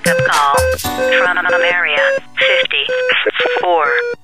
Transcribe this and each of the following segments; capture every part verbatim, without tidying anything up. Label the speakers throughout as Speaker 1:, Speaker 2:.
Speaker 1: wake-up call from Area fifty-four.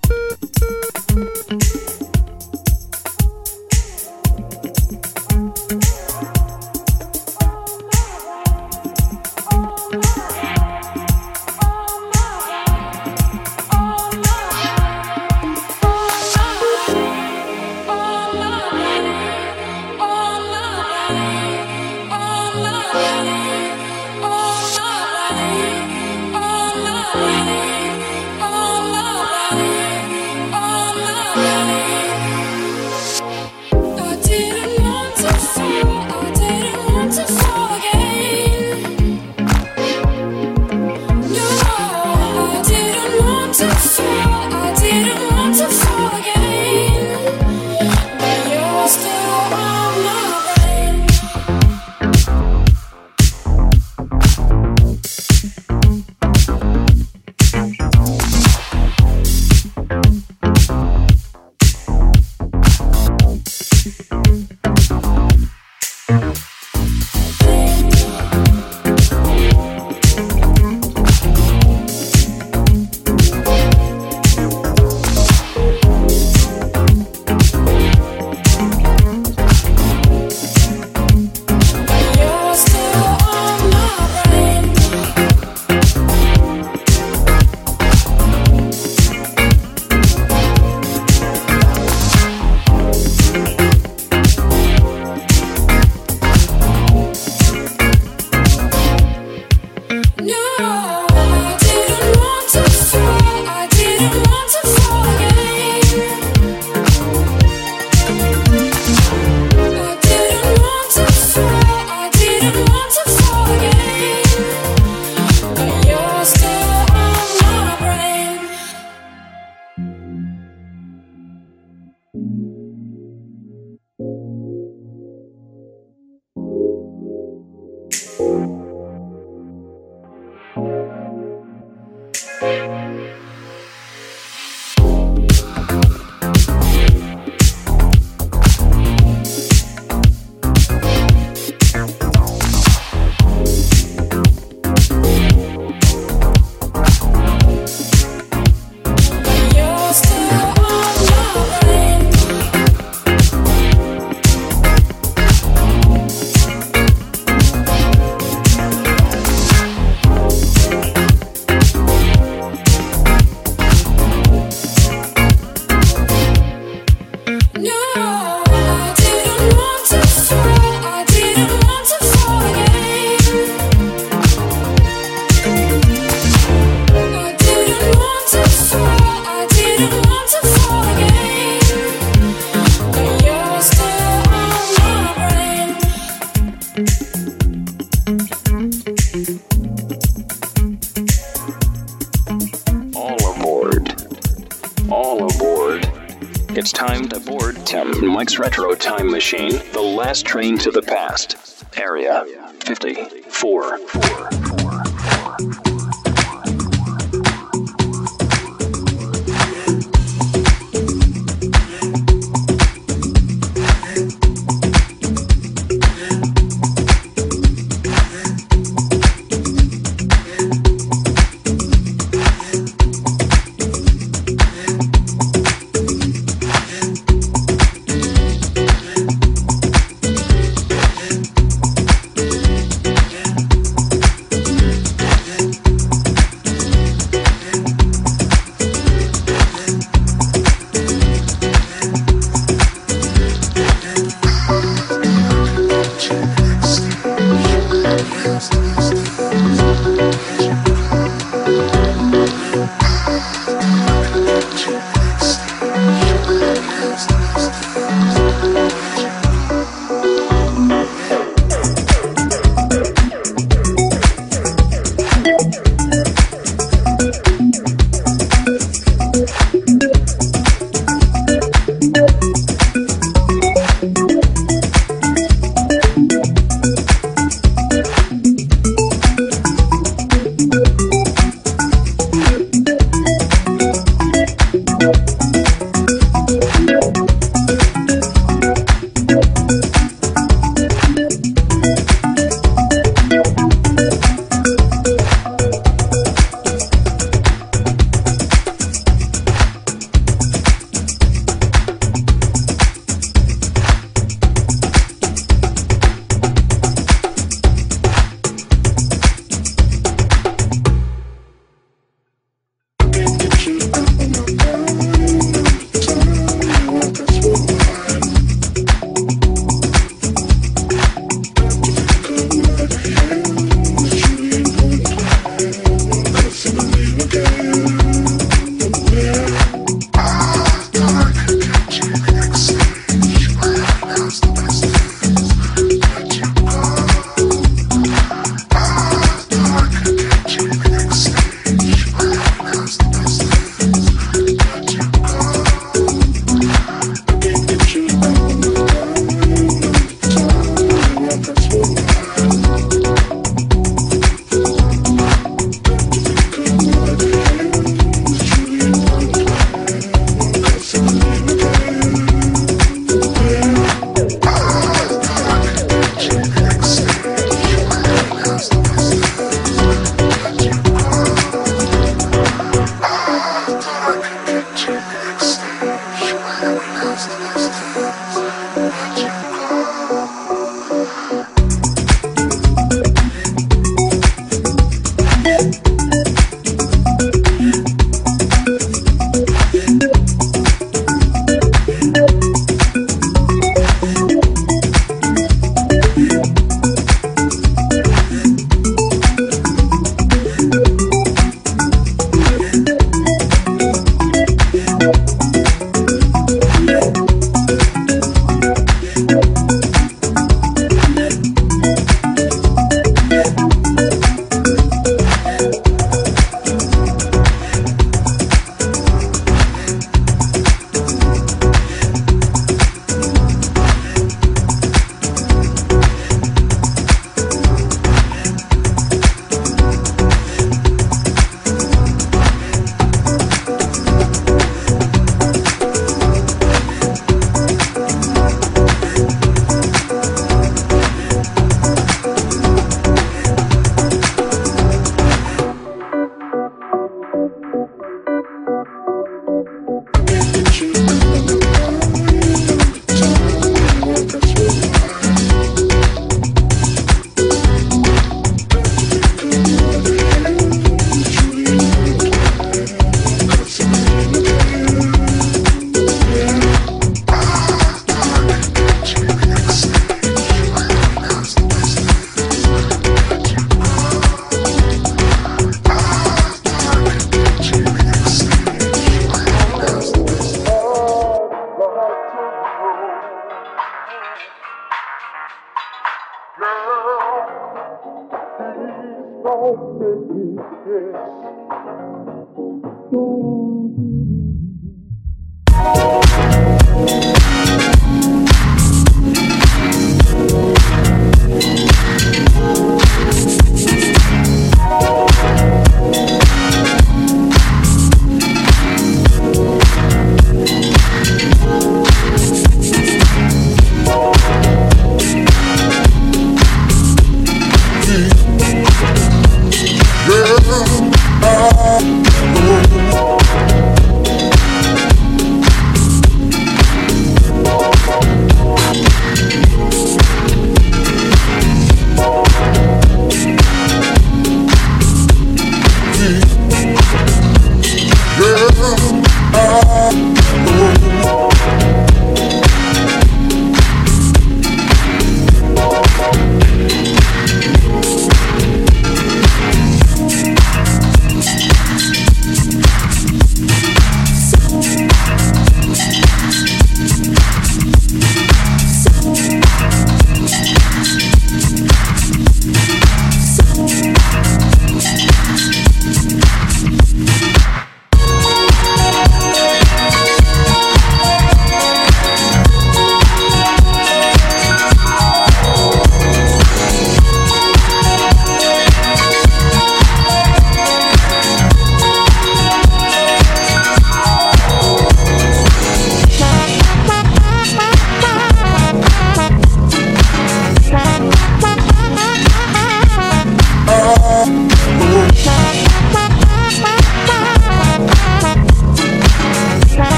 Speaker 2: Retro Time Machine, the last train to the past. Area fifty-four.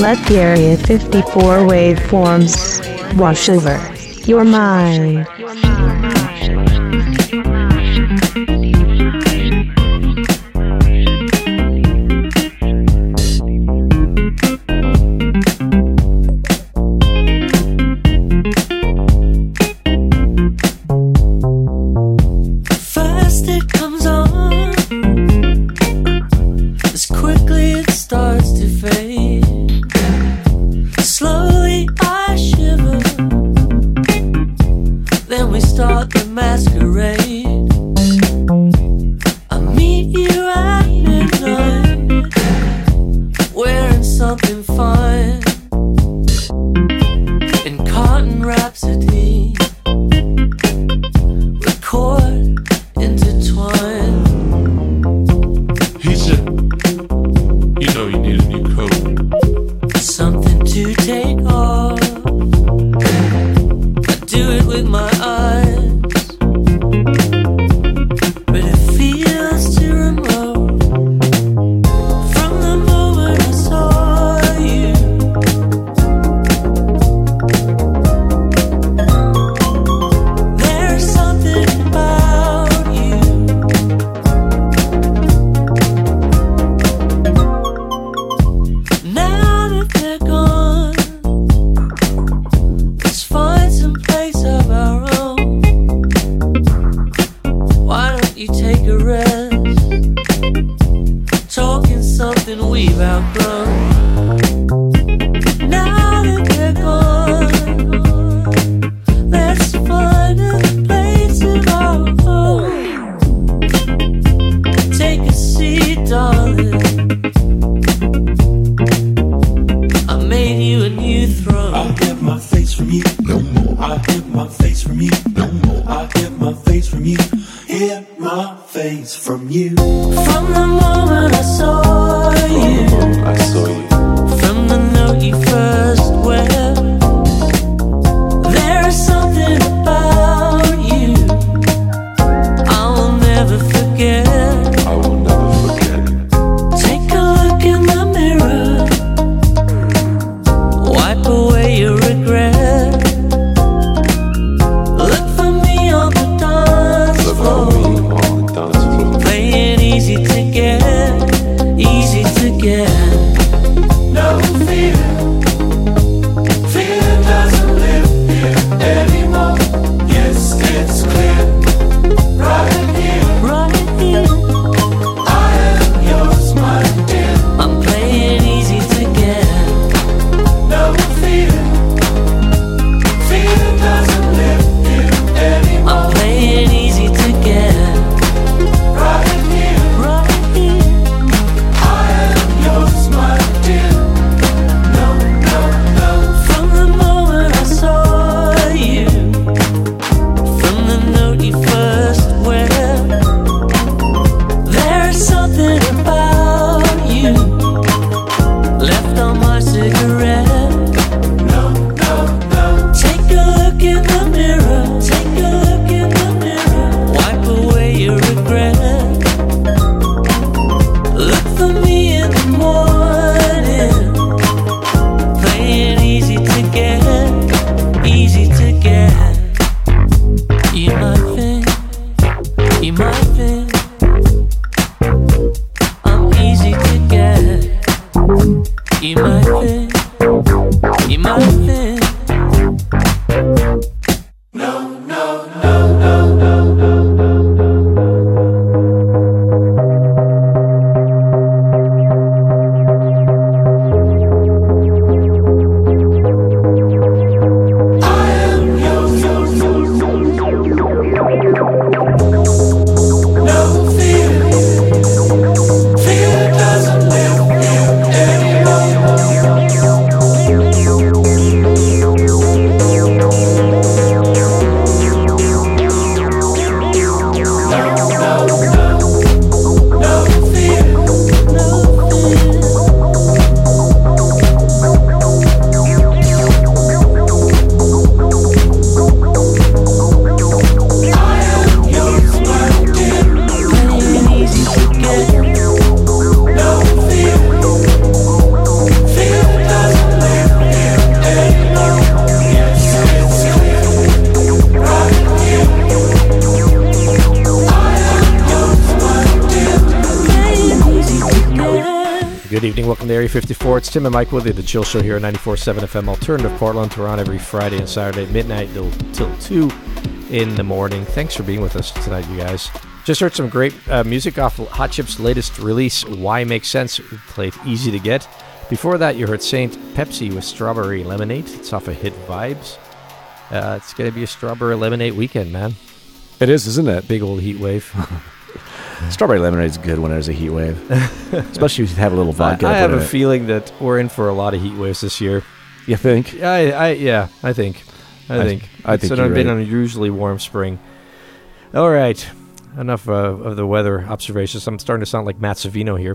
Speaker 3: Let the Area fifty-four waveforms wash over your mind.
Speaker 4: First it comes on, as quickly it starts to fade. Slowly I shiver, then we start the masquerade. I meet you at midnight, wearing something fine, in cotton rhapsody, with cord intertwined.
Speaker 5: He said, you know you need a new coat.
Speaker 4: Something to take off. I do it with my eyes, but it feels too remote. From the moment I saw you, there's something about you. Now that they're gone, let's find some place of our own. Why don't you take a rest? Talking something we've outgrown. Now that they're gone, let's find a place of our own. Take a seat, darling. I made you a new throne.
Speaker 6: I hid my face from you. No more. I hid my face from you. No more. I hid my face from you. Hid my face from you.
Speaker 4: From the moment I saw you,
Speaker 5: I saw you.
Speaker 4: from the note you first wear, there is something about you I will never forget.
Speaker 5: I will never forget.
Speaker 4: Take a look in the mirror, wipe away your regret. Look for me on the dance
Speaker 5: Look
Speaker 4: floor,
Speaker 5: at me on the dance floor.
Speaker 4: playing easy to get, easy to get.
Speaker 6: No fear. Fear doesn't live here anymore. Yes, it's clear. Right here.
Speaker 4: Right here,
Speaker 6: I am yours, my dear.
Speaker 4: I'm playing easy to get.
Speaker 6: No fear. Fear doesn't live here anymore.
Speaker 4: I'm playing easy to get.
Speaker 6: Right here.
Speaker 4: Right here,
Speaker 6: I am yours, my dear. No, no, no.
Speaker 4: from the moment I saw you, from the note you first wear, there's something about you left on my cigarette.
Speaker 6: No, no, no.
Speaker 4: Take a look in the mirror, take a look in the mirror, wipe away your regret. Look for me in the morning, playing easy to get, easy to get. You might think, you might think I'm easy to get. You might think, you might think.
Speaker 6: No, no, no, no, no, no. I am yours, yours, yours, no fear. Fear doesn't live here anymore.
Speaker 7: Area fifty-four. It's Tim and Mike with you, the Chill Show here at ninety-four point seven F M Alternative Portland. We're on every Friday and Saturday at midnight till, till two in the morning. Thanks for being with us tonight, you guys. Just heard some great uh, music off Hot Chip's latest release, Why Make Sense. We played Easy to Get. Before that, you heard Saint Pepsi with Strawberry Lemonade. It's off of Hit Vibes. Uh, it's going to be a Strawberry Lemonade weekend, man.
Speaker 8: It is, isn't it?
Speaker 7: Big old heat wave.
Speaker 8: Strawberry lemonade is good when there's a heat wave, especially if you have a little vodka.
Speaker 7: I, I have a
Speaker 8: it.
Speaker 7: feeling that we're in for a lot of heat waves this year.
Speaker 8: You think?
Speaker 7: I, I yeah, I think. I, I think.
Speaker 8: I think
Speaker 7: it's
Speaker 8: you're
Speaker 7: been
Speaker 8: right.
Speaker 7: an unusually warm spring. All right, enough uh, of the weather observations. I'm starting to sound like Matt Savino here.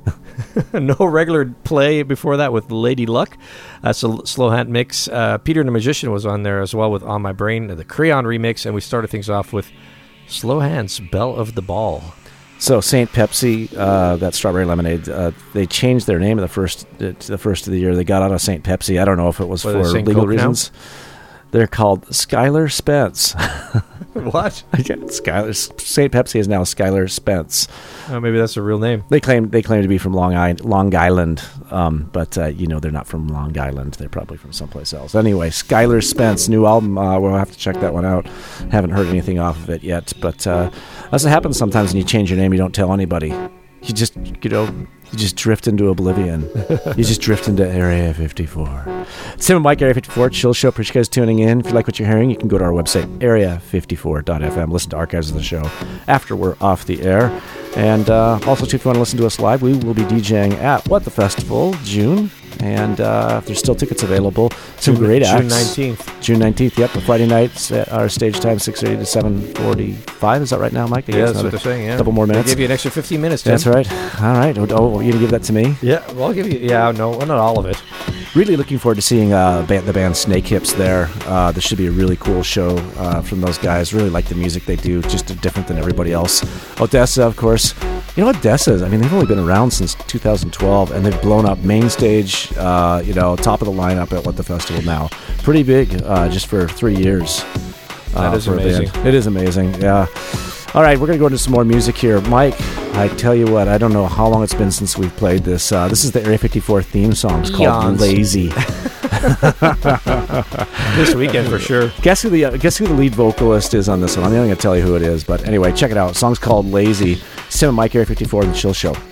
Speaker 7: No regular play before that with Lady Luck. That's a slow hand mix. Uh, Peter the Magician was on there as well with On My Brain, the Crayon remix, and we started things off with Slow Hands, Belle of the Ball.
Speaker 8: So Saint Pepsi, uh, that Strawberry Lemonade, uh, they changed their name in the first uh, to the first of the year. They got out of Saint Pepsi. I don't know if it was
Speaker 7: What,
Speaker 8: for
Speaker 7: Saint
Speaker 8: legal
Speaker 7: Coke
Speaker 8: reasons. They're called Skylar Spence.
Speaker 7: What?
Speaker 8: Skylar Saint Pepsi is now Skylar Spence.
Speaker 7: Oh, maybe that's a real name.
Speaker 8: They claim they claim to be from Long Island, Long Island, um, but uh, you know they're not from Long Island. They're probably from someplace else. Anyway, Skylar Spence, new album. Uh, we'll have to check that one out. Haven't heard anything off of it yet, but uh, that's what happens sometimes when you change your name. You don't tell anybody. You just, you know, you just drift into oblivion. You just drift into Area fifty-four. It's Tim and Mike, Area fifty-four, Chill Show. Appreciate you guys tuning in. If you like what you're hearing, you can go to our website, area fifty-four dot f m. Listen to archives of the show after we're off the air. And uh, also, too, if you want to listen to us live, we will be DJing at What the Festival, June. And uh, if there's still tickets available, some
Speaker 7: June,
Speaker 8: great acts.
Speaker 7: June nineteenth.
Speaker 8: June nineteenth, yep. The Friday nights, uh, our stage time, six thirty to seven forty-five. Is that right now, Mike? I
Speaker 7: Yeah,
Speaker 8: guess
Speaker 7: that's what
Speaker 8: another
Speaker 7: they're saying, yeah.
Speaker 8: couple more minutes.
Speaker 7: They give you an extra fifteen minutes, Tim.
Speaker 8: That's right. All right. Oh, oh, you going to give that to me?
Speaker 7: Yeah, well, I'll give you, yeah, no, well, not all of it.
Speaker 8: Really looking forward to seeing uh, band, the band Snake Hips there. Uh, this should be a really cool show uh, from those guys. Really like the music they do, just different than everybody else. Odessa, of course. You know what Odessa is? I mean, they've only been around since two thousand twelve, and they've blown up main stage, uh, you know, top of the lineup at What the Festival now. Pretty big uh, just for three years. Uh,
Speaker 7: That is
Speaker 8: for a
Speaker 7: amazing.
Speaker 8: band. It is amazing, yeah. All right, we're going to go into some more music here. Mike, I tell you what, I don't know how long it's been since we've played this. Uh, this is the Area fifty-four theme song. It's called
Speaker 7: Eons.
Speaker 8: Lazy.
Speaker 7: This weekend for sure.
Speaker 8: Guess who the uh, guess who the lead vocalist is on this one? I'm not going to tell you who it is, but anyway, check it out. The song's called Lazy. It's Tim and Mike, Area fifty-four, and the Chill Show.